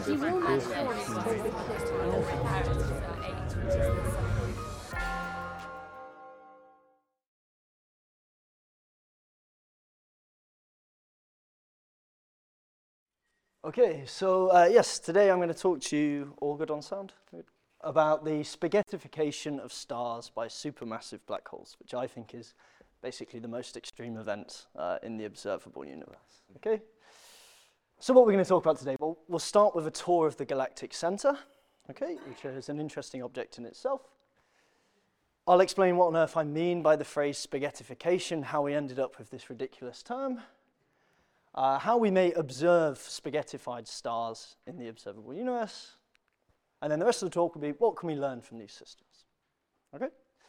He will not Okay, so yes, today I'm going to talk to you, all good on sound, about the spaghettification of stars by supermassive black holes, which I think is basically the most extreme event in the observable universe. Okay, so what we're going to talk about today, well, we'll start with a tour of the galactic center, okay, which is an interesting object in itself. I'll explain what on earth I mean by the phrase spaghettification, how we ended up with this ridiculous term. How we may observe spaghettified stars in the observable universe, and then the rest of the talk will be what can we learn from these systems. Okay?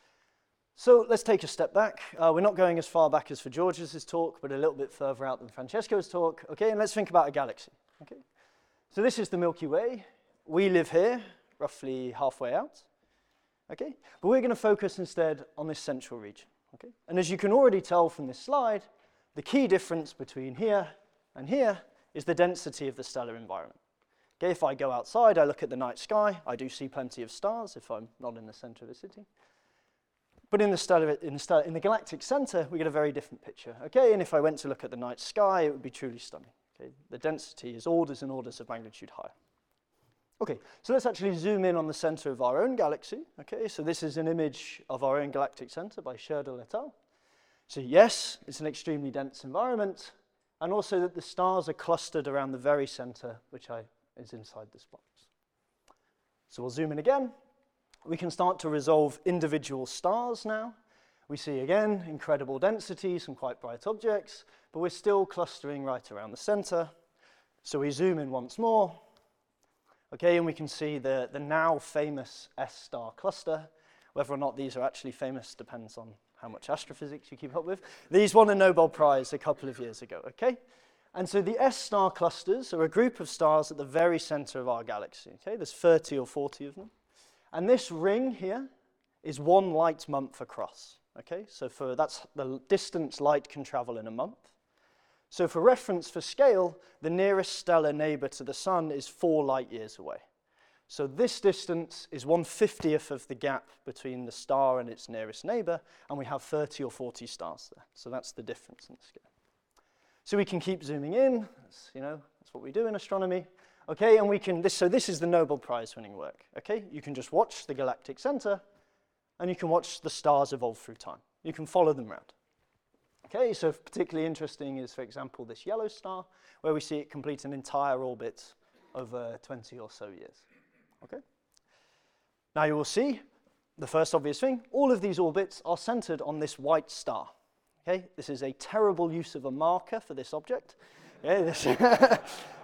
So let's take a step back. We're not going as far back as for George's talk, but a little bit further out than Francesco's talk. Okay, and let's think about a galaxy. Okay? So this is the Milky Way. We live here, roughly halfway out. Okay? But we're going to focus instead on this central region. Okay? And as you can already tell from this slide, the key difference between here and here is the density of the stellar environment. Okay, if I go outside, I look at the night sky, I do see plenty of stars if I'm not in the center of a city. But in the galactic center, we get a very different picture. Okay, and if I went to look at the night sky, it would be truly stunning. Okay, the density is orders and orders of magnitude higher. Okay, so let's actually zoom in on the center of our own galaxy. Okay, so this is an image of our own galactic center by Sherdel et al. So yes, it's an extremely dense environment, and also that the stars are clustered around the very center, which is inside this box. So we'll zoom in again. We can start to resolve individual stars now. We see again incredible density, some quite bright objects, but we're still clustering right around the center. So we zoom in once more. Okay, and we can see the now famous S-star cluster. Whether or not these are actually famous depends on how much astrophysics you keep up with. These won a Nobel Prize a couple of years ago, okay? And so the S-star clusters are a group of stars at the very center of our galaxy, okay? There's 30 or 40 of them. And this ring here is 1 light month across, okay? So that's the distance light can travel in a month. So for reference for scale, the nearest stellar neighbor to the sun is 4 light years away. So this distance is 1/50th of the gap between the star and its nearest neighbor, and we have 30 or 40 stars there. So that's the difference in the scale. So we can keep zooming in. That's what we do in astronomy. Okay, and we can, so this is the Nobel Prize winning work. Okay, you can just watch the galactic center, and you can watch the stars evolve through time. You can follow them around. Okay, so particularly interesting is, for example, this yellow star, where we see it complete an entire orbit over 20 or so years. Okay. Now you will see, the first obvious thing, all of these orbits are centered on this white star. Okay, this is a terrible use of a marker for this object. Okay,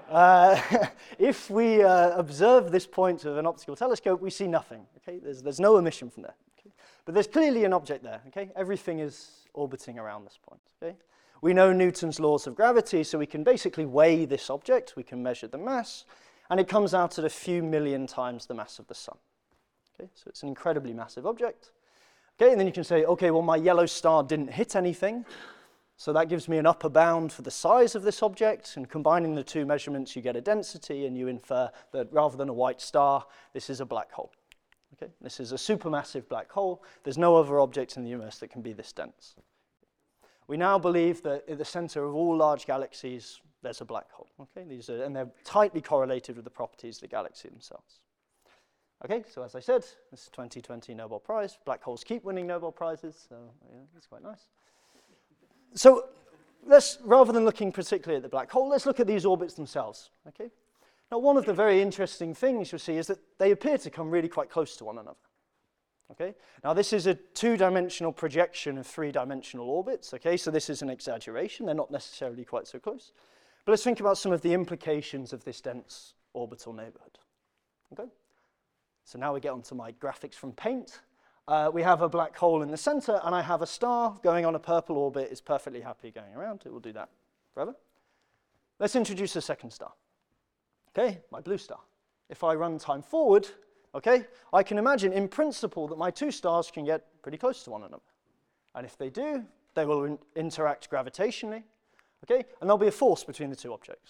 if we observe this point with an optical telescope, we see nothing. Okay, there's no emission from there. Okay? But there's clearly an object there. Okay, everything is orbiting around this point. Okay, we know Newton's laws of gravity, so we can basically weigh this object. We can measure the mass. And it comes out at a few million times the mass of the sun. Okay, so it's an incredibly massive object. Okay, and then you can say, okay, well, my yellow star didn't hit anything, so that gives me an upper bound for the size of this object, and combining the two measurements, you get a density, and you infer that rather than a white star, this is a black hole. Okay, this is a supermassive black hole. There's no other object in the universe that can be this dense. We now believe that at the center of all large galaxies, there's a black hole. Okay, and they're tightly correlated with the properties of the galaxy themselves. Okay, so as I said, this is 2020 Nobel Prize. Black holes keep winning Nobel Prizes, so yeah, that's quite nice. So rather than looking particularly at the black hole, let's look at these orbits themselves. Okay. Now, one of the very interesting things you'll see is that they appear to come really quite close to one another. Okay. Now, this is a 2-dimensional projection of 3-dimensional orbits. Okay, so this is an exaggeration. They're not necessarily quite so close. But let's think about some of the implications of this dense orbital neighborhood. Okay. So now we get onto my graphics from Paint. We have a black hole in the center, and I have a star going on a purple orbit. It's perfectly happy going around. It will do that forever. Let's introduce a second star. Okay, my blue star. If I run time forward, okay, I can imagine in principle that my 2 stars can get pretty close to one another. And if they do, they will interact gravitationally, okay, and there'll be a force between the 2 objects.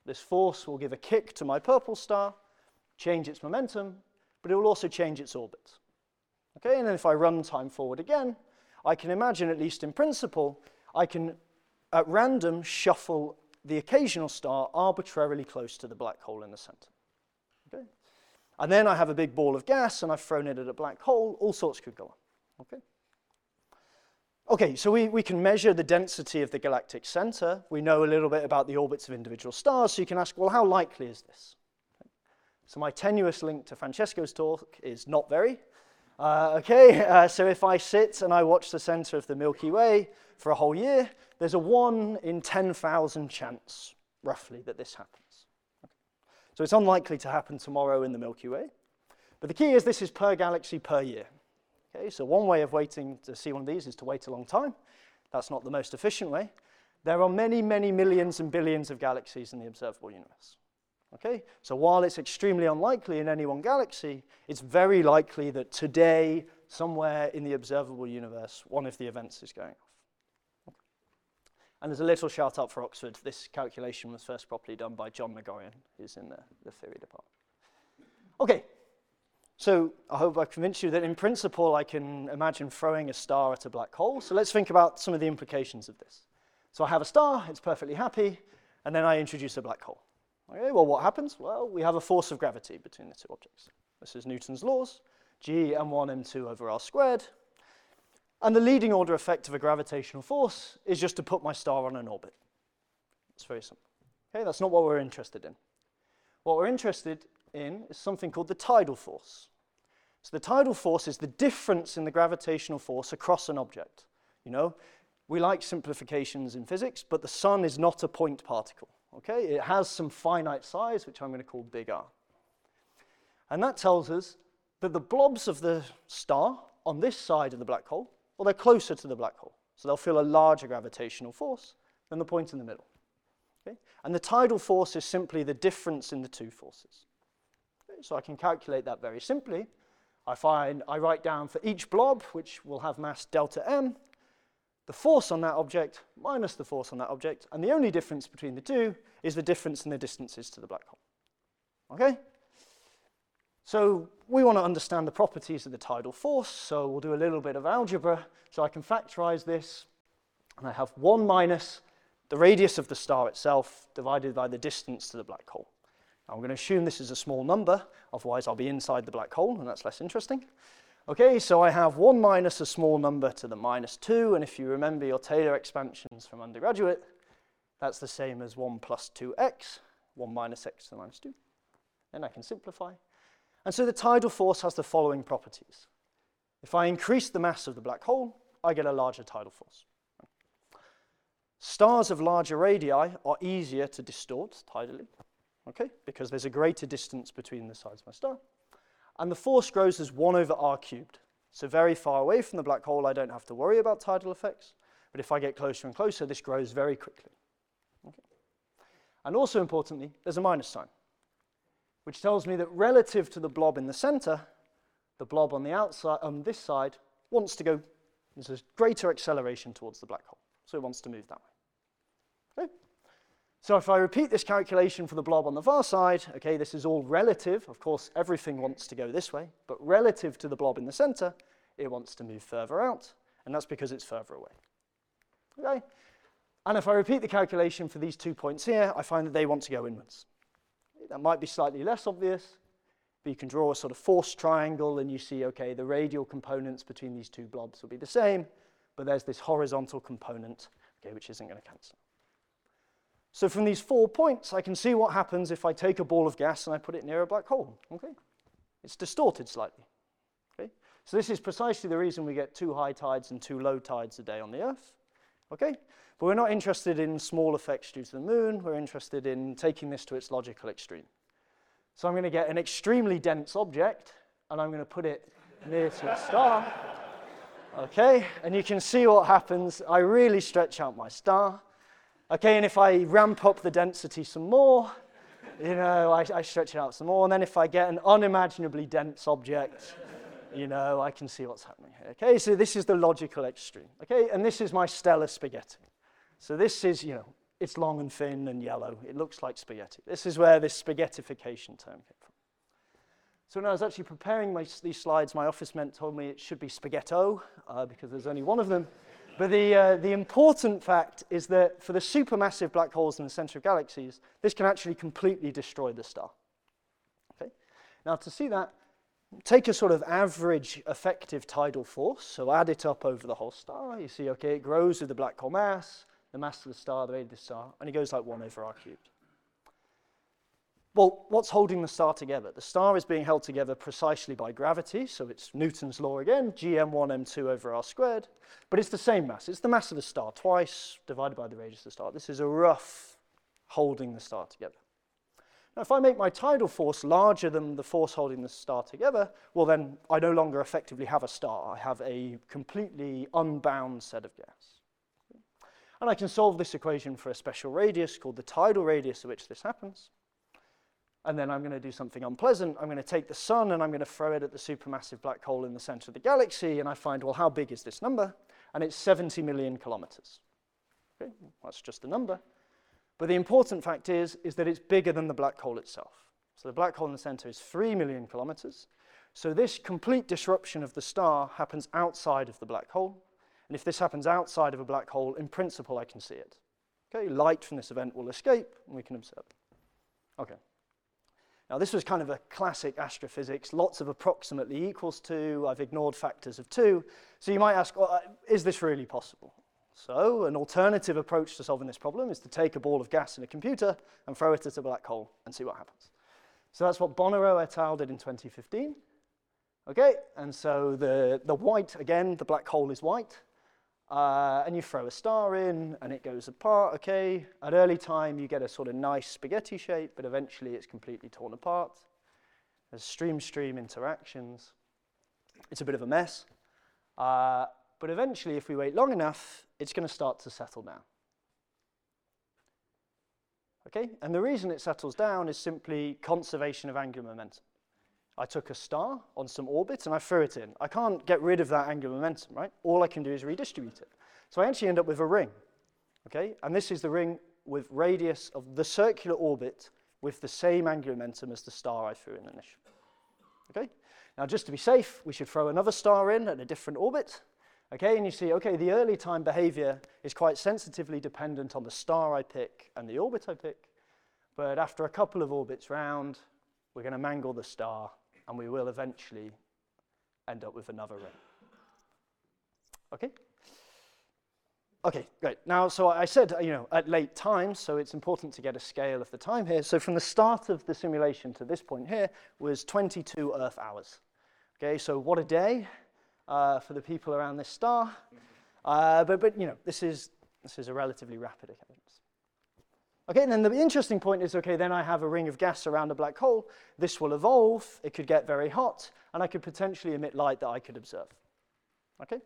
This force will give a kick to my purple star, change its momentum, but it will also change its orbit. Okay, and then if I run time forward again, I can imagine, at least in principle, I can, at random, shuffle the occasional star arbitrarily close to the black hole in the center. Okay? And then I have a big ball of gas, and I've thrown it at a black hole. All sorts could go on. Okay? Okay, so we can measure the density of the galactic center. We know a little bit about the orbits of individual stars, so you can ask, well, how likely is this? Okay. So my tenuous link to Francesco's talk is not very. So if I sit and I watch the center of the Milky Way for a whole year, there's a 1 in 10,000 chance, roughly, that this happens. Okay. So it's unlikely to happen tomorrow in the Milky Way. But the key is this is per galaxy per year. Okay, so one way of waiting to see one of these is to wait a long time. That's not the most efficient way. There are many, many millions and billions of galaxies in the observable universe. Okay, so while it's extremely unlikely in any one galaxy, it's very likely that today, somewhere in the observable universe, one of the events is going off. Okay. And there's a little shout out for Oxford. This calculation was first properly done by John Megorian, who's in the theory department. Okay. So I hope I convinced you that in principle I can imagine throwing a star at a black hole. So let's think about some of the implications of this. So I have a star, it's perfectly happy, and then I introduce a black hole. Okay, well, what happens? Well, we have a force of gravity between the two objects. This is Newton's laws, g m1 m2 over r squared. And the leading order effect of a gravitational force is just to put my star on an orbit. It's very simple. Okay, that's not what we're interested in. What we're interested in is something called the tidal force. So the tidal force is the difference in the gravitational force across an object. You know, we like simplifications in physics, but the sun is not a point particle. Okay, it has some finite size, which I'm going to call big R. And that tells us that the blobs of the star on this side of the black hole, well, they're closer to the black hole. So they'll feel a larger gravitational force than the point in the middle. Okay? And the tidal force is simply the difference in the two forces. Okay? So I can calculate that very simply. I write down for each blob, which will have mass delta m, the force on that object minus the force on that object, and the only difference between the two is the difference in the distances to the black hole. Okay? So we want to understand the properties of the tidal force, so we'll do a little bit of algebra. So I can factorize this, and I have 1 minus the radius of the star itself divided by the distance to the black hole. Now I'm going to assume this is a small number, otherwise I'll be inside the black hole, and that's less interesting. Okay, so I have 1 minus a small number to the minus 2, and if you remember your Taylor expansions from undergraduate, that's the same as 1 plus 2x, 1 minus x to the minus 2. Then I can simplify. And so the tidal force has the following properties. If I increase the mass of the black hole, I get a larger tidal force. Stars of larger radii are easier to distort tidally, okay, because there's a greater distance between the sides of my star. And the force grows as 1 over r cubed. So very far away from the black hole, I don't have to worry about tidal effects. But if I get closer and closer, this grows very quickly. Okay. And also importantly, there's a minus sign, which tells me that relative to the blob in the center, the blob on the outside, on this side, wants to go, there's a greater acceleration towards the black hole. So it wants to move that way. Okay. So if I repeat this calculation for the blob on the far side, okay, this is all relative. Of course, everything wants to go this way, but relative to the blob in the center, it wants to move further out, and that's because it's further away. Okay? And if I repeat the calculation for these 2 points here, I find that they want to go inwards. That might be slightly less obvious, but you can draw a sort of force triangle, and you see, okay, the radial components between these two blobs will be the same, but there's this horizontal component, okay, which isn't going to cancel. So from these 4 points, I can see what happens if I take a ball of gas and I put it near a black hole. Okay? It's distorted slightly. Okay? So this is precisely the reason we get 2 high tides and 2 low tides a day on the Earth. Okay? But we're not interested in small effects due to the moon. We're interested in taking this to its logical extreme. So I'm going to get an extremely dense object, and I'm going to put it near to a star. Okay? And you can see what happens. I really stretch out my star. Okay, and if I ramp up the density some more, you know, I stretch it out some more, and then if I get an unimaginably dense object, you know, I can see what's happening here. Okay, so this is the logical extreme. Okay, and this is my stellar spaghetti. So this is, you know, it's long and thin and yellow. It looks like spaghetti. This is where this spaghettification term came from. So when I was actually preparing these slides, my office mate told me it should be spaghetto, because there's only one of them. But the important fact is that for the supermassive black holes in the center of galaxies, this can actually completely destroy the star. Okay? Now to see that, take a sort of average effective tidal force, so add it up over the whole star. You see, okay, it grows with the black hole mass, the mass of the star, the radius of the star, and it goes like 1 over r cubed. Well, what's holding the star together? The star is being held together precisely by gravity, so it's Newton's law again, gm1 m2 over r squared, but it's the same mass. It's the mass of the star twice divided by the radius of the star. This is a rough holding the star together. Now, if I make my tidal force larger than the force holding the star together, well then I no longer effectively have a star. I have a completely unbound set of gas. And I can solve this equation for a special radius called the tidal radius at which this happens. And then I'm going to do something unpleasant. I'm going to take the sun and I'm going to throw it at the supermassive black hole in the center of the galaxy, and I find, well, how big is this number? And it's 70 million kilometers. Okay, that's just a number. But the important fact is that it's bigger than the black hole itself. So the black hole in the center is 3 million kilometers. So this complete disruption of the star happens outside of the black hole. And if this happens outside of a black hole, in principle, I can see it. Okay, light from this event will escape, and we can observe it. Okay. Now, this was kind of a classic astrophysics, lots of approximately equals to. I've ignored factors of 2. So you might ask, well, is this really possible? So an alternative approach to solving this problem is to take a ball of gas in a computer and throw it at a black hole and see what happens. So that's what Bonnero et al. Did in 2015. Okay, and so the white, again, the black hole is white. And you throw a star in, and it goes apart, okay? At early time, you get a sort of nice spaghetti shape, but eventually it's completely torn apart. There's stream-stream interactions. It's a bit of a mess. But eventually, if we wait long enough, it's going to start to settle down. Okay? And the reason it settles down is simply conservation of angular momentum. I took a star on some orbit and I threw it in. I can't get rid of that angular momentum, right? All I can do is redistribute it. So I actually end up with a ring, okay? And this is the ring with radius of the circular orbit with the same angular momentum as the star I threw in initially, okay? Now, just to be safe, we should throw another star in at a different orbit, okay? And you see, okay, the early time behavior is quite sensitively dependent on the star I pick and the orbit I pick. But after a couple of orbits round, we're going to mangle the star, and we will eventually end up with another ring. Okay? Okay, great. Now, so I said, at late times, so it's important to get a scale of the time here. So from the start of the simulation to this point here was 22 Earth hours. Okay, so what a day for the people around this star. But this is a relatively rapid occurrence. Okay, and then the interesting point is, okay, then I have a ring of gas around a black hole. This will evolve, it could get very hot, and I could potentially emit light that I could observe. Okay?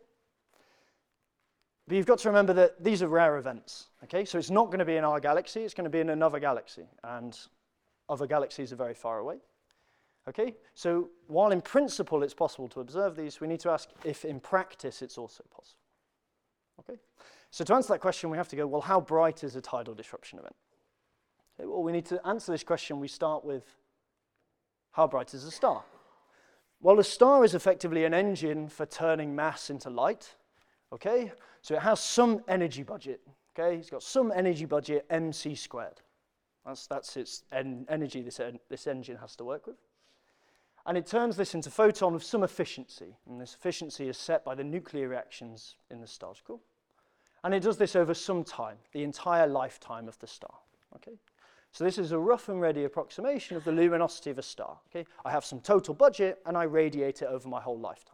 But you've got to remember that these are rare events. Okay, so it's not going to be in our galaxy, it's going to be in another galaxy, and other galaxies are very far away. Okay, so while in principle it's possible to observe these, we need to ask if in practice it's also possible. Okay, so to answer that question, we have to go, well, how bright is a tidal disruption event? Okay, well, we need to answer this question. We start with, how bright is a star? Well, a star is effectively an engine for turning mass into light. Okay, so it has some energy budget. Okay, it's got some energy budget, mc squared. That's its energy this engine has to work with. And it turns this into photon with some efficiency. And this efficiency is set by the nuclear reactions in the star's core. And it does this over some time, the entire lifetime of the star. Okay? So this is a rough and ready approximation of the luminosity of a star. Okay? I have some total budget, and I radiate it over my whole lifetime.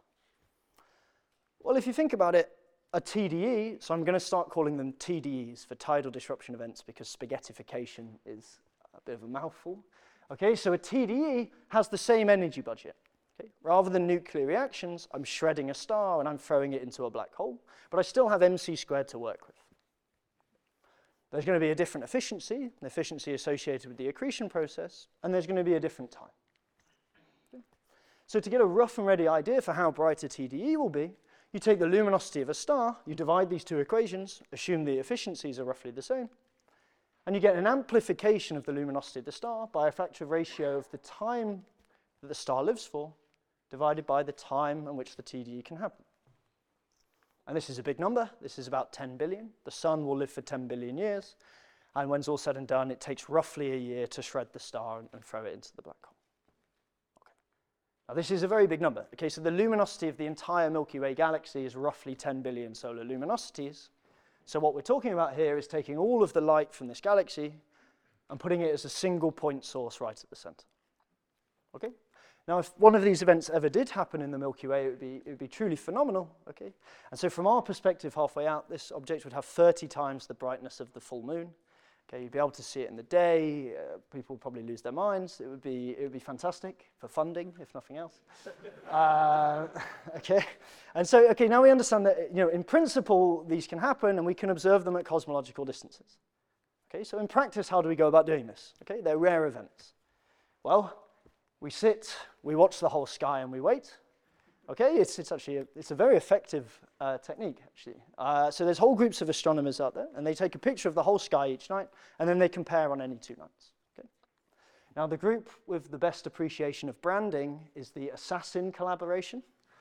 Well, if you think about it, a TDE, so I'm going to start calling them TDEs for tidal disruption events because spaghettification is a bit of a mouthful. Okay, so a TDE has the same energy budget. Okay? Rather than nuclear reactions, I'm shredding a star and I'm throwing it into a black hole, but I still have mc squared to work with. There's going to be a different efficiency, an efficiency associated with the accretion process, and there's going to be a different time. Okay? So to get a rough and ready idea for how bright a TDE will be, you take the luminosity of a star, you divide these two equations, assume the efficiencies are roughly the same, And you get an amplification of the luminosity of the star by a factor of ratio of the time that the star lives for divided by the time in which the TDE can happen. And this is a big number. This is about 10 billion. The sun will live for 10 billion years. And when it's all said and done, it takes roughly a year to shred the star and throw it into the black hole. Okay. Now, this is a very big number. Okay, so the luminosity of the entire Milky Way galaxy is roughly 10 billion solar luminosities. So what we're talking about here is taking all of the light from this galaxy and putting it as a single point source right at the center. Okay? Now, if one of these events ever did happen in the Milky Way, it would be truly phenomenal. Okay? And so from our perspective, halfway out, this object would have 30 times the brightness of the full moon. Okay, you'd be able to see it in the day. People would probably lose their minds. It would be fantastic for funding, if nothing else. Okay, and so now we understand that in principle these can happen, and we can observe them at cosmological distances. Okay, so in practice, how do we go about doing this? Okay, they're rare events. Well, we sit, we watch the whole sky, and we wait. Okay, it's actually a very effective technique, actually. So there's whole groups of astronomers out there, and they take a picture of the whole sky each night, and then they compare on any 2 nights. Okay. Now, the group with the best appreciation of branding is the ASASSIN collaboration.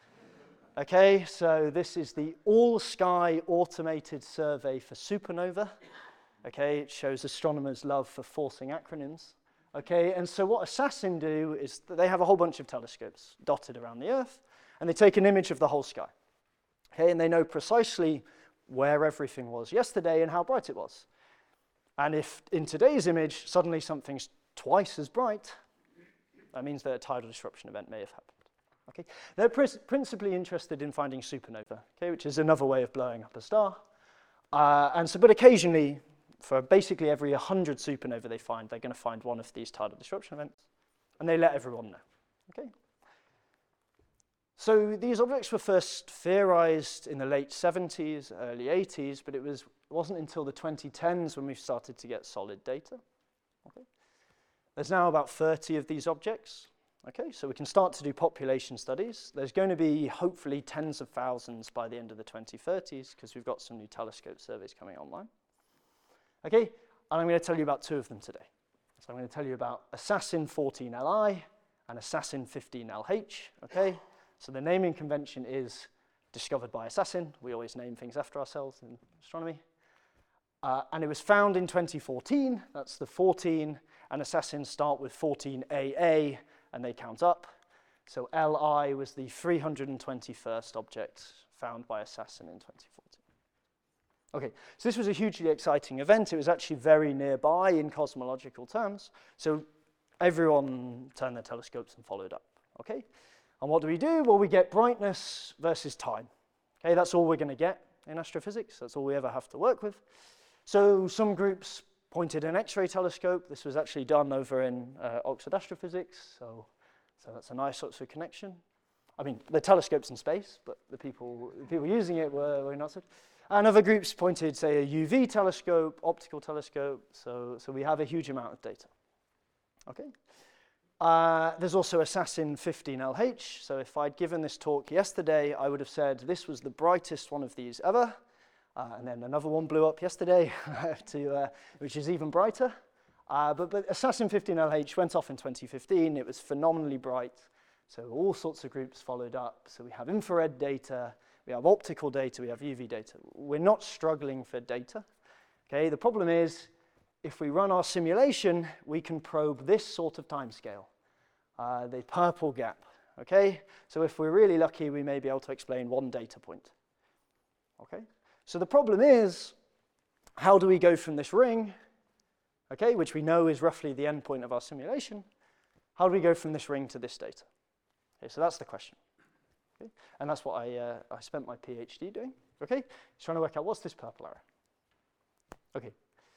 Okay, so this is the all-sky automated survey for supernova. Okay, it shows astronomers' love for forcing acronyms. Okay, and so what ASASSIN do is that they have a whole bunch of telescopes dotted around the Earth, and they take an image of the whole sky. Okay, and they know precisely where everything was yesterday and how bright it was. And if in today's image suddenly something's twice as bright, that means that a tidal disruption event may have happened. Okay, they're principally interested in finding supernova, okay, which is another way of blowing up a star. But occasionally, for basically every 100 supernova they find, they're going to find one of these tidal disruption events, and they let everyone know. Okay. So these objects were first theorized in the late 70s, early 80s, but it wasn't until the 2010s when we started to get solid data. Okay. There's now about 30 of these objects. Okay, so we can start to do population studies. There's going to be hopefully tens of thousands by the end of the 2030s because we've got some new telescope surveys coming online. Okay, and I'm going to tell you about 2 of them today. So I'm going to tell you about ASASSIN 14Li and ASASSIN 15LH. Okay. So the naming convention is discovered by ASASSIN. We always name things after ourselves in astronomy. And it was found in 2014. That's the 14. And ASASSIN start with 14AA, and they count up. So Li was the 321st object found by ASASSIN in 2014. Okay, so this was a hugely exciting event. It was actually very nearby in cosmological terms. So everyone turned their telescopes and followed up. Okay. And what do? Well, we get brightness versus time. Okay, that's all we're going to get in astrophysics. That's all we ever have to work with. So some groups pointed an X-ray telescope. This was actually done over in Oxford Astrophysics. So that's a nice sort of connection. I mean, the telescope's in space, but the people using it were not so. And other groups pointed, say, a UV telescope, optical telescope. So we have a huge amount of data. Okay. There's also ASASSIN 15LH. So if I'd given this talk yesterday, I would have said this was the brightest one of these ever. And then another one blew up yesterday, which is even brighter. But ASASSIN 15LH went off in 2015. It was phenomenally bright. So all sorts of groups followed up. So we have infrared data, we have optical data, we have UV data. We're not struggling for data. Okay, the problem is, if we run our simulation, we can probe this sort of timescale, the purple gap. Okay, so if we're really lucky, we may be able to explain 1 data point. Okay, so the problem is, how do we go from this ring, okay, which we know is roughly the endpoint of our simulation, how do we go from this ring to this data? Okay, so that's the question. Okay, and that's what I spent my PhD doing. Okay, trying to work out what's this purple arrow. Okay.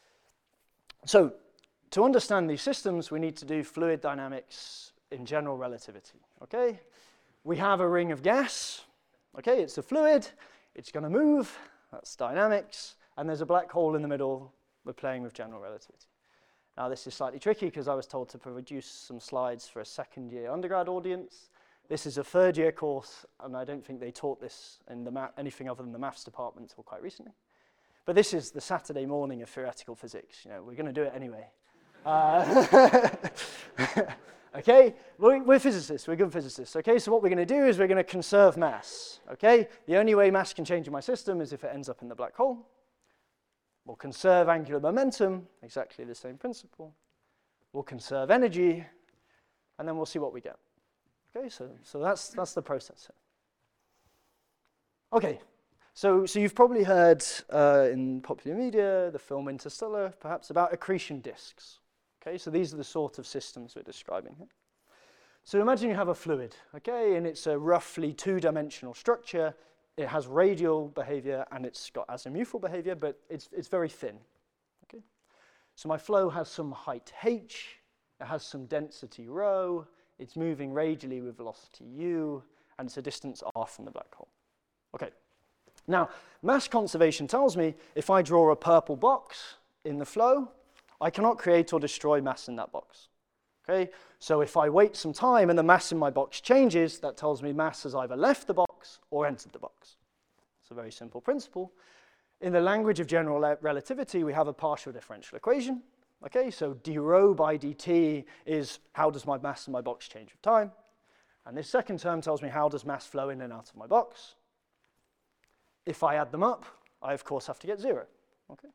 So, to understand these systems, we need to do fluid dynamics in general relativity, okay? We have a ring of gas, okay? It's a fluid, it's going to move, that's dynamics, and there's a black hole in the middle. We're playing with general relativity. Now, this is slightly tricky because I was told to produce some slides for a second-year undergrad audience. This is a third-year course, and I don't think they taught this in anything other than the maths department until quite recently. But this is the Saturday morning of theoretical physics. You know, we're going to do it anyway. Okay, we're physicists, we're good physicists. Okay, so what we're going to do is we're going to conserve mass. Okay, the only way mass can change in my system is if it ends up in the black hole. We'll conserve angular momentum, exactly the same principle. We'll conserve energy, and then we'll see what we get. Okay, so that's the process here. Okay, so you've probably heard in popular media, the film Interstellar, perhaps, about accretion disks. Okay, so these are the sort of systems we're describing here. So imagine you have a fluid, okay, and it's a roughly two-dimensional structure. It has radial behavior and it's got azimuthal behavior, but it's very thin. Okay, so my flow has some height h, it has some density rho, it's moving radially with velocity u, and it's a distance r from the black hole. Okay, now mass conservation tells me if I draw a purple box in the flow, I cannot create or destroy mass in that box. Okay, so if I wait some time and the mass in my box changes, that tells me mass has either left the box or entered the box. It's a very simple principle. In the language of general relativity, we have a partial differential equation. Okay, so d rho by dt is how does my mass in my box change with time? And this second term tells me how does mass flow in and out of my box. If I add them up, I of course have to get 0. Okay.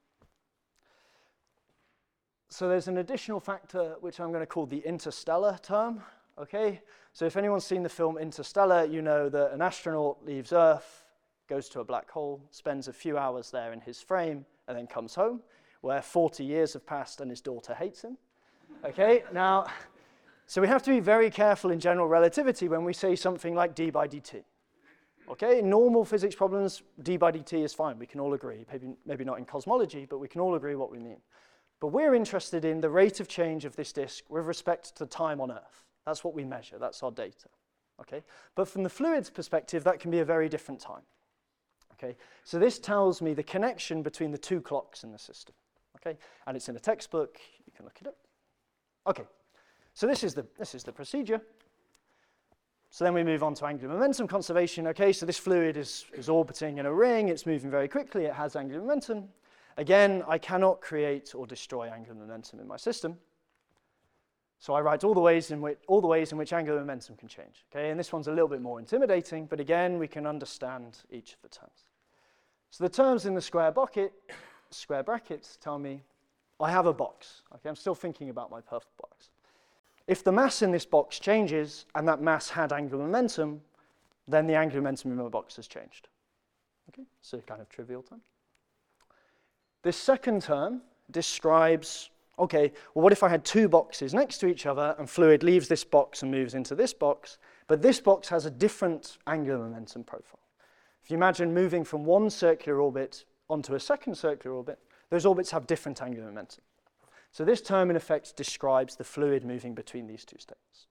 So there's an additional factor which I'm going to call the interstellar term. Okay, so if anyone's seen the film Interstellar, you know that an astronaut leaves Earth, goes to a black hole, spends a few hours there in his frame, and then comes home, where 40 years have passed and his daughter hates him. Okay, now, so we have to be very careful in general relativity when we say something like d by dt. Okay, in normal physics problems, d by dt is fine, we can all agree. Maybe not in cosmology, but we can all agree what we mean. But we're interested in the rate of change of this disk with respect to time on Earth. That's what we measure, that's our data. Okay? But from the fluid's perspective, that can be a very different time. Okay? So this tells me the connection between the two clocks in the system. Okay? And it's in a textbook, you can look it up. Okay, so this is the procedure. So then we move on to angular momentum conservation. Okay, so this fluid is orbiting in a ring, it's moving very quickly, it has angular momentum. Again, I cannot create or destroy angular momentum in my system. So I write all the ways in which angular momentum can change. Okay, and this one's a little bit more intimidating, but again, we can understand each of the terms. So the terms in the square brackets tell me I have a box. Okay, I'm still thinking about my purple box. If the mass in this box changes and that mass had angular momentum, then the angular momentum in my box has changed. Okay, so kind of trivial term. This second term describes, okay, well, what if I had two boxes next to each other and fluid leaves this box and moves into this box, but this box has a different angular momentum profile. If you imagine moving from one circular orbit onto a second circular orbit, those orbits have different angular momentum. So this term, in effect, describes the fluid moving between these two states.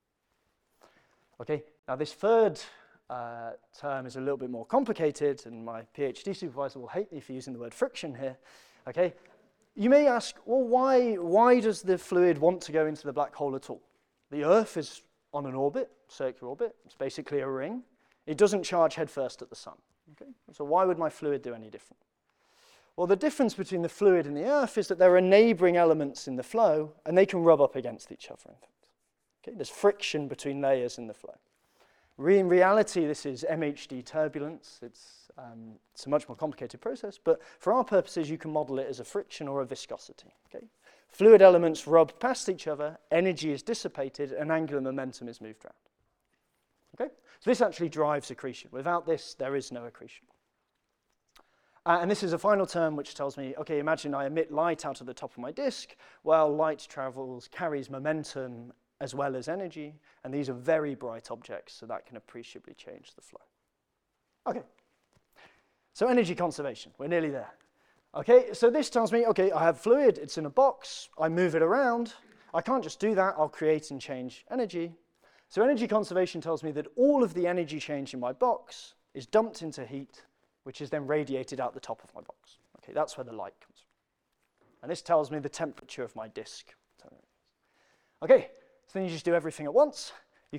Okay, now this third term is a little bit more complicated, and my PhD supervisor will hate me for using the word friction here. Okay, you may ask, well, why does the fluid want to go into the black hole at all? The Earth is on an orbit, circular orbit. It's basically a ring. It doesn't charge headfirst at the sun. Okay, so why would my fluid do any different? Well, the difference between the fluid and the Earth is that there are neighboring elements in the flow, and they can rub up against each other, in fact. Okay, there's friction between layers in the flow. In reality, this is MHD turbulence. It's a much more complicated process, but for our purposes, you can model it as a friction or a viscosity. Okay? Fluid elements rub past each other, energy is dissipated, and angular momentum is moved around. Okay? So this actually drives accretion. Without this, there is no accretion. And this is a final term which tells me, okay, imagine I emit light out of the top of my disk. Well, light carries momentum as well as energy, and these are very bright objects, so that can appreciably change the flow. Okay, so energy conservation, we're nearly there. Okay, so this tells me, okay, I have fluid, it's in a box, I move it around. I can't just do that, I'll create and change energy. So energy conservation tells me that all of the energy change in my box is dumped into heat, which is then radiated out the top of my box. Okay, that's where the light comes from. And this tells me the temperature of my disk. Okay, so then you just do everything at once. You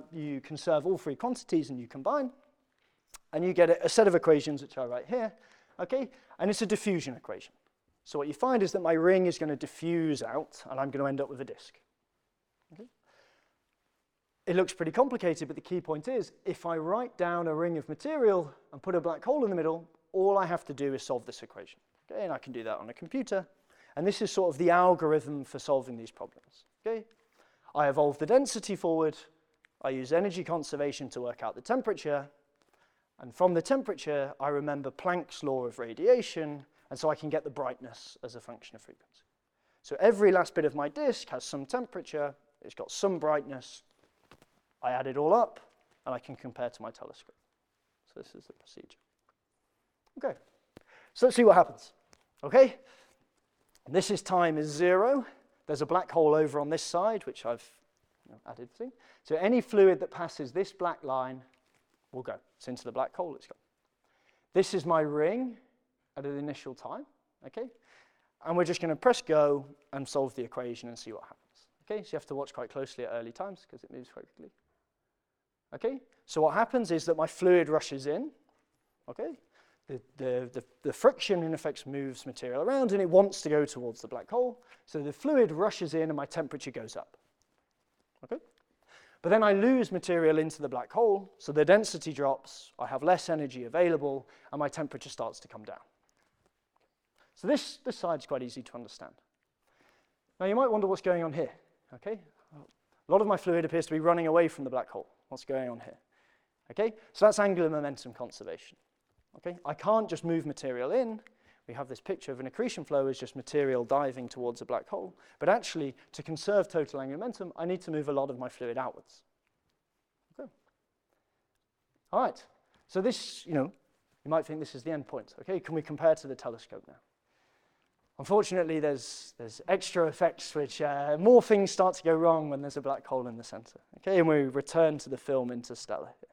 conserve all three quantities and you combine. And you get a set of equations, which I write here, okay? And it's a diffusion equation. So what you find is that my ring is going to diffuse out, and I'm going to end up with a disk. Okay? It looks pretty complicated, but the key point is, if I write down a ring of material and put a black hole in the middle, all I have to do is solve this equation. Okay? And I can do that on a computer. And this is sort of the algorithm for solving these problems. Okay? I evolve the density forward. I use energy conservation to work out the temperature. And from the temperature, I remember Planck's law of radiation, and so I can get the brightness as a function of frequency. So every last bit of my disk has some temperature, it's got some brightness. I add it all up, and I can compare to my telescope. So this is the procedure. Okay, so let's see what happens. Okay, this is time is 0. There's a black hole over on this side, which I've added to. So any fluid that passes this black line will go. It's into the black hole, it's gone. This is my ring at an initial time, okay? And we're just going to press go and solve the equation and see what happens. Okay, so you have to watch quite closely at early times because it moves quite quickly. Okay, so what happens is that my fluid rushes in, okay? The friction in effect moves material around and it wants to go towards the black hole. So the fluid rushes in and my temperature goes up. Okay? But then I lose material into the black hole, so the density drops, I have less energy available, and my temperature starts to come down. So this side's quite easy to understand. Now you might wonder what's going on here. Okay? A lot of my fluid appears to be running away from the black hole. What's going on here? Okay? So that's angular momentum conservation. Okay? I can't just move material in. We have this picture of an accretion flow as just material diving towards a black hole. But actually, to conserve total angular momentum, I need to move a lot of my fluid outwards. Okay. All right. So this, you might think this is the end point. Okay, can we compare to the telescope now? Unfortunately, there's extra effects which more things start to go wrong when there's a black hole in the center. Okay, and we return to the film Interstellar here.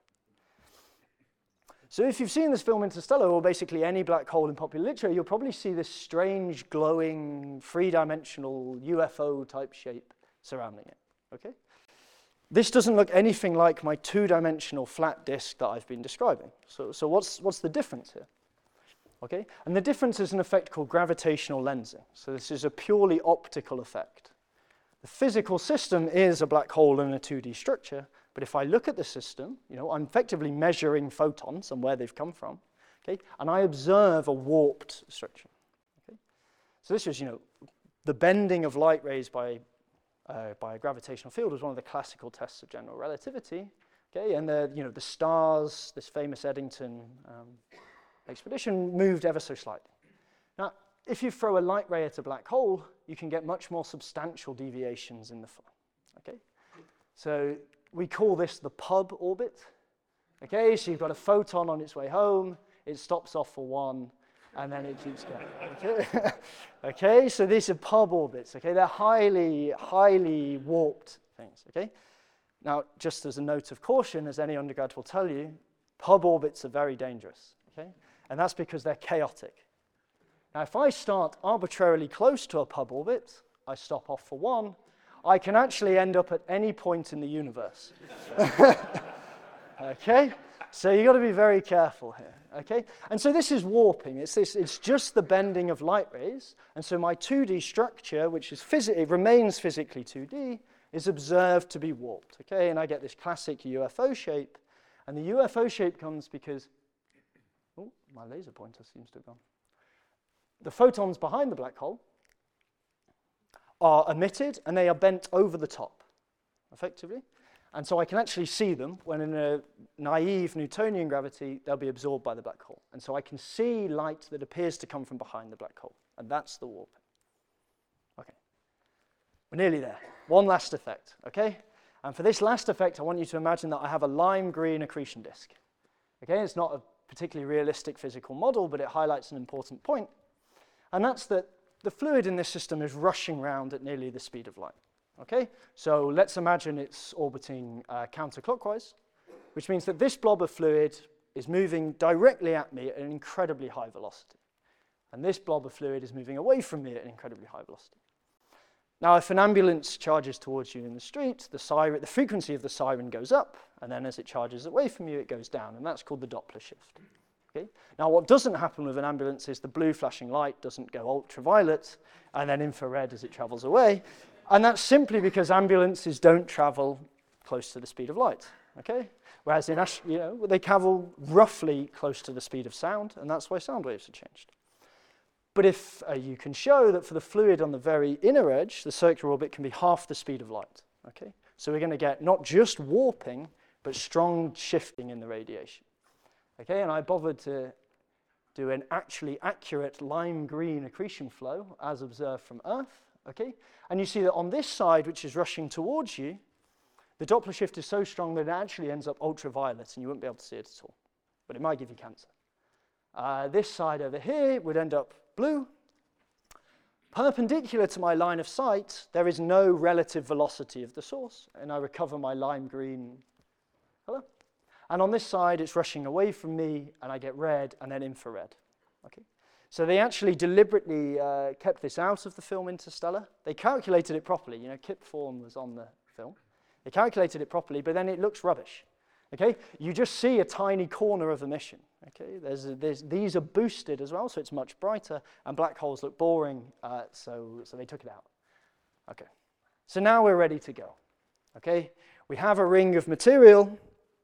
So if you've seen this film Interstellar, or basically any black hole in popular literature, you'll probably see this strange, glowing, three-dimensional UFO-type shape surrounding it. Okay? This doesn't look anything like my two-dimensional flat disk that I've been describing. So what's the difference here? Okay? And the difference is an effect called gravitational lensing. So this is a purely optical effect. The physical system is a black hole in a 2D structure, but if I look at the system, I'm effectively measuring photons and where they've come from, okay? And I observe a warped structure. Okay? So this is, the bending of light rays by a gravitational field was one of the classical tests of general relativity. Okay? And the stars, this famous Eddington expedition, moved ever so slightly. Now, if you throw a light ray at a black hole, you can get much more substantial deviations in the flow. Okay? So we call this the pub orbit. Okay, so you've got a photon on its way home, it stops off for 1, and then it keeps going. Okay, okay, so these are pub orbits. Okay, they're highly, highly warped things. Okay, now just as a note of caution, as any undergrad will tell you, pub orbits are very dangerous. Okay, and that's because they're chaotic. Now, if I start arbitrarily close to a pub orbit, I stop off for 1. I can actually end up at any point in the universe. Okay? So you've got to be very careful here. Okay? And so this is warping. It's just the bending of light rays. And so my 2D structure, which is it remains physically 2D, is observed to be warped. Okay? And I get this classic UFO shape. And the UFO shape comes because, oh, my laser pointer seems to have gone. The photons behind the black hole are emitted and they are bent over the top, effectively. And so I can actually see them when in a naive Newtonian gravity, they'll be absorbed by the black hole. And so I can see light that appears to come from behind the black hole. And that's the warping. Okay. We're nearly there. One last effect, okay? And for this last effect, I want you to imagine that I have a lime green accretion disk. Okay, it's not a particularly realistic physical model, but it highlights an important point. And that's that the fluid in this system is rushing around at nearly the speed of light. Okay, so let's imagine it's orbiting counterclockwise, which means that this blob of fluid is moving directly at me at an incredibly high velocity. And this blob of fluid is moving away from me at an incredibly high velocity. Now, if an ambulance charges towards you in the street, the frequency of the siren goes up, and then as it charges away from you, it goes down, and that's called the Doppler shift. Okay? Now, what doesn't happen with an ambulance is the blue flashing light doesn't go ultraviolet and then infrared as it travels away. And that's simply because ambulances don't travel close to the speed of light. Okay? Whereas they travel roughly close to the speed of sound, and that's why sound waves are changed. But if you can show that for the fluid on the very inner edge, the circular orbit can be half the speed of light. Okay? So we're going to get not just warping, but strong shifting in the radiation. Okay, and I bothered to do an actually accurate lime green accretion flow as observed from Earth. Okay, and you see that on this side, which is rushing towards you, the Doppler shift is so strong that it actually ends up ultraviolet, and you wouldn't be able to see it at all. But it might give you cancer. This side over here would end up blue. Perpendicular to my line of sight, there is no relative velocity of the source, and I recover my lime green color. And on this side, it's rushing away from me, and I get red and then infrared. Okay? So they actually deliberately kept this out of the film Interstellar. They calculated it properly. Kip Thorne was on the film. They calculated it properly, but then it looks rubbish. Okay? You just see a tiny corner of emission. Okay? These are boosted as well, so it's much brighter, and black holes look boring, so they took it out. Okay. So now we're ready to go. Okay? We have a ring of material.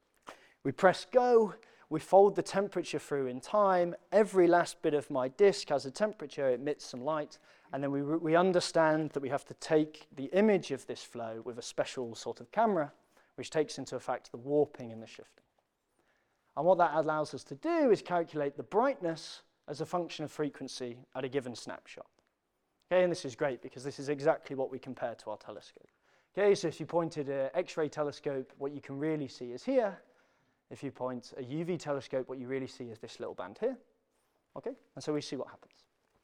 We press go, we fold the temperature through in time. Every last bit of my disk has a temperature, it emits some light, and then we understand that we have to take the image of this flow with a special sort of camera, which takes into effect the warping and the shifting. And what that allows us to do is calculate the brightness as a function of frequency at a given snapshot. Okay, and this is great because this is exactly what we compare to our telescope. Okay, so if you pointed an X-ray telescope, what you can really see is here. If you point a UV telescope, what you really see is this little band here. Okay, and so we see what happens.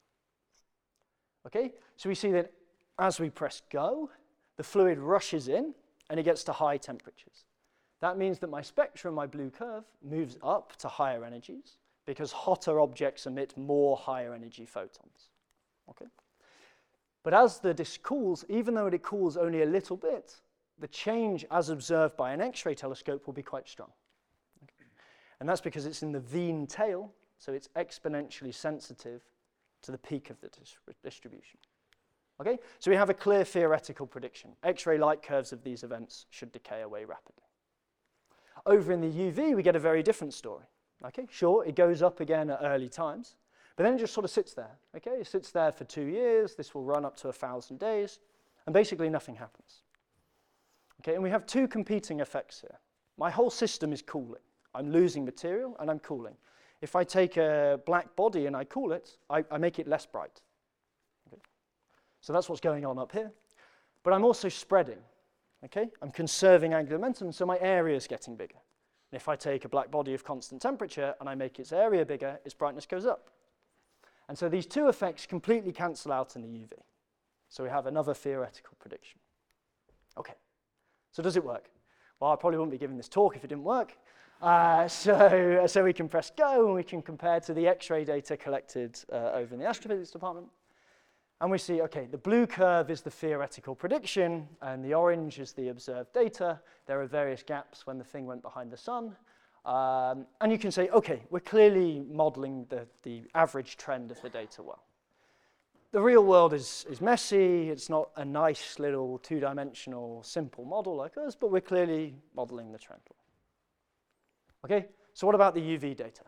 Okay, so we see that as we press go, the fluid rushes in and it gets to high temperatures. That means that my spectrum, my blue curve, moves up to higher energies because hotter objects emit more higher energy photons. Okay, but as the disk cools, even though it cools only a little bit, the change as observed by an X-ray telescope will be quite strong. And that's because it's in the Wien tail, so it's exponentially sensitive to the peak of the distribution. Okay, so we have a clear theoretical prediction. X-ray light curves of these events should decay away rapidly. Over in the UV, we get a very different story. Okay, sure, it goes up again at early times, but then it just sort of sits there. Okay, it sits there for 2 years. This will run up to 1,000 days, and basically nothing happens. Okay, and we have two competing effects here. My whole system is cooling. I'm losing material and I'm cooling. If I take a black body and I cool it, I make it less bright. Okay? So that's what's going on up here. But I'm also spreading. Okay? I'm conserving angular momentum, so my area is getting bigger. And if I take a black body of constant temperature and I make its area bigger, its brightness goes up. And so these two effects completely cancel out in the UV. So we have another theoretical prediction. Okay, so does it work? Well, I probably wouldn't be giving this talk if it didn't work. So we can press go and we can compare to the X-ray data collected over in the astrophysics department. And we see, okay, the blue curve is the theoretical prediction and the orange is the observed data. There are various gaps when the thing went behind the sun. And you can say, okay, we're clearly modeling the average trend of the data well. The real world is messy. It's not a nice little two-dimensional simple model like us, but we're clearly modeling the trend well. Okay, so what about the UV data?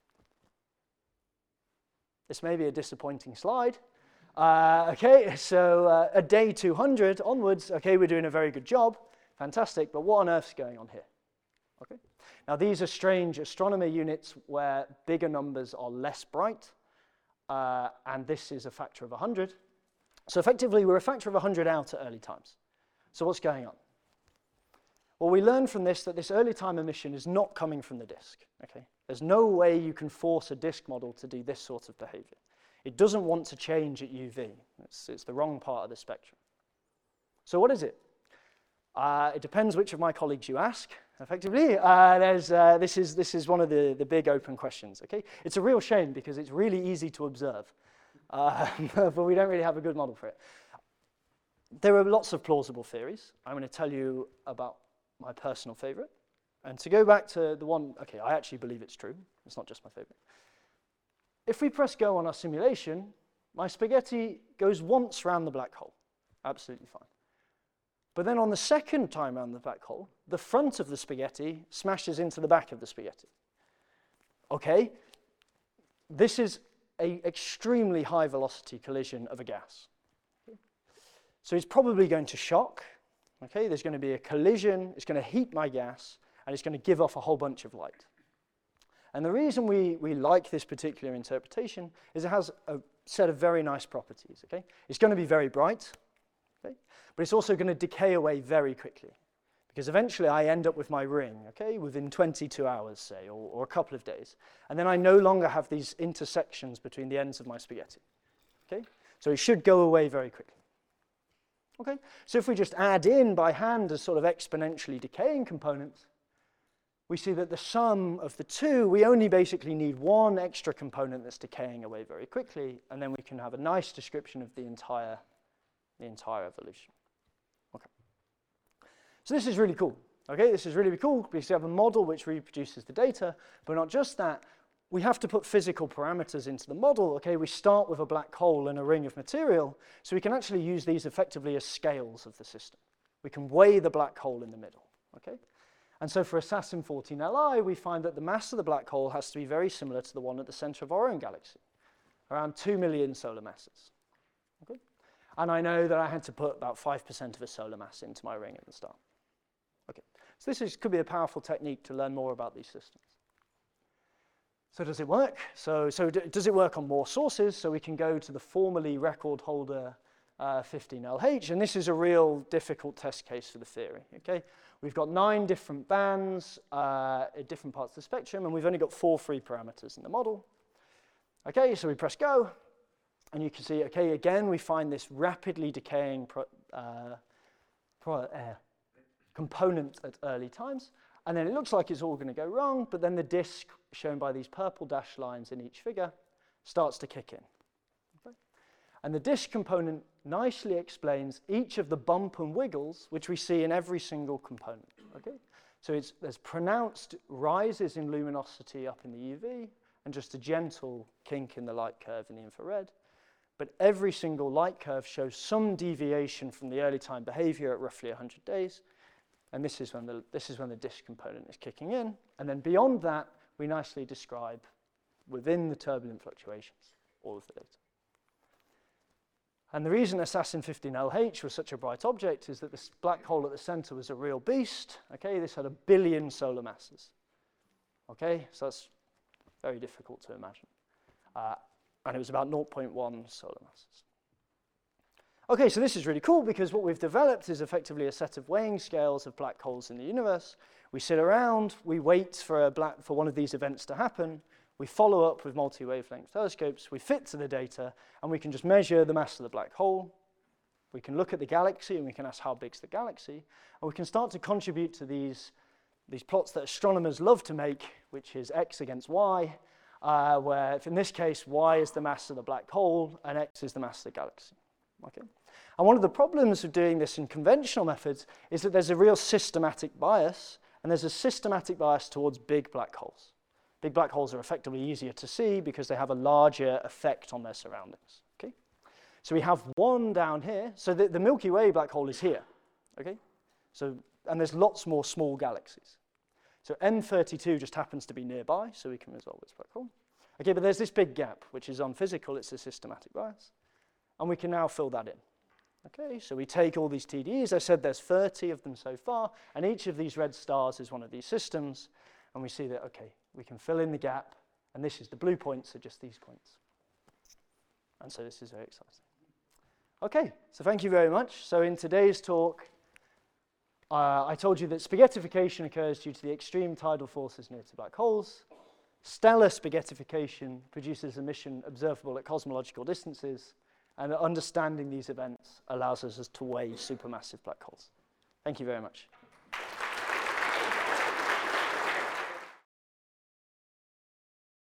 This may be a disappointing slide. Okay, so at day 200 onwards, okay, we're doing a very good job. Fantastic, but what on earth's going on here? Okay, now these are strange astronomy units where bigger numbers are less bright, and this is a factor of 100. So effectively, we're a factor of 100 out at early times. So what's going on? Well, we learned from this that this early time emission is not coming from the disk. Okay? There's no way you can force a disk model to do this sort of behavior. It doesn't want to change at UV. It's the wrong part of the spectrum. So what is it? It depends which of my colleagues you ask, effectively. This is one of the big open questions. Okay? It's a real shame because it's really easy to observe, but we don't really have a good model for it. There are lots of plausible theories. I'm going to tell you about my personal favorite. And to go back to the one, okay, I actually believe it's true. It's not just my favorite. If we press go on our simulation, my spaghetti goes once around the black hole. Absolutely fine. But then on the second time around the black hole, the front of the spaghetti smashes into the back of the spaghetti. Okay, this is an extremely high velocity collision of a gas. So it's probably going to shock. Okay, there's going to be a collision, it's going to heat my gas, and it's going to give off a whole bunch of light. And the reason we like this particular interpretation is it has a set of very nice properties. Okay, it's going to be very bright, okay? But it's also going to decay away very quickly, because eventually I end up with my ring, okay, within 22 hours, say, or a couple of days. And then I no longer have these intersections between the ends of my spaghetti, okay? So it should go away very quickly. Okay, so if we just add in by hand as sort of exponentially decaying components, we see that the sum of the two, we only basically need one extra component that's decaying away very quickly, and then we can have a nice description of the entire evolution. Okay. So this is really cool. Okay, this is really cool because we have a model which reproduces the data, but not just that, we have to put physical parameters into the model. Okay, we start with a black hole and a ring of material, so we can actually use these effectively as scales of the system. We can weigh the black hole in the middle. Okay, and so for Assassin 14 Li, we find that the mass of the black hole has to be very similar to the one at the center of our own galaxy, around 2 million solar masses. Okay, and I know that I had to put about 5% of a solar mass into my ring at the start. Okay, so this could be a powerful technique to learn more about these systems. So does it work? So does it work on more sources? So we can go to the formerly record holder 15LH, and this is a real difficult test case for the theory. Okay, we've got 9 different bands at different parts of the spectrum, and we've only got 4 free parameters in the model. Okay, so we press go, and you can see, okay, again, we find this rapidly decaying component at early times. And then it looks like it's all going to go wrong, but then the disk, shown by these purple dashed lines in each figure, starts to kick in. Okay? And the disk component nicely explains each of the bump and wiggles, which we see in every single component. Okay? So there's pronounced rises in luminosity up in the UV, and just a gentle kink in the light curve in the infrared. But every single light curve shows some deviation from the early time behavior at roughly 100 days. And this is when the disk component is kicking in. And then beyond that, we nicely describe, within the turbulent fluctuations, all of the data. And the reason Assassin 15LH was such a bright object is that this black hole at the center was a real beast. Okay, this had 1 billion solar masses. Okay, so that's very difficult to imagine. And it was about 0.1 solar masses. Okay, so this is really cool because what we've developed is effectively a set of weighing scales of black holes in the universe. We sit around, we wait for one of these events to happen, we follow up with multi-wavelength telescopes, we fit to the data, and we can just measure the mass of the black hole. We can look at the galaxy and we can ask how big's the galaxy, and we can start to contribute to these plots that astronomers love to make, which is X against Y, where in this case, Y is the mass of the black hole and X is the mass of the galaxy. Okay. And one of the problems of doing this in conventional methods is that there's a real systematic bias, and there's a systematic bias towards big black holes. Big black holes are effectively easier to see because they have a larger effect on their surroundings. Okay. So we have one down here. So the Milky Way black hole is here. Okay. So, and there's lots more small galaxies. So M32 just happens to be nearby, so we can resolve this black hole. Okay, but there's this big gap, which is unphysical. It's a systematic bias. And we can now fill that in. Okay, so we take all these TDEs. I said there's 30 of them so far, and each of these red stars is one of these systems. And we see that, okay, we can fill in the gap, and this is the blue points are just these points. And so this is very exciting. Okay, so thank you very much. So in today's talk, I told you that spaghettification occurs due to the extreme tidal forces near to black holes. Stellar spaghettification produces emission observable at cosmological distances. And understanding these events allows us to weigh supermassive black holes. Thank you very much.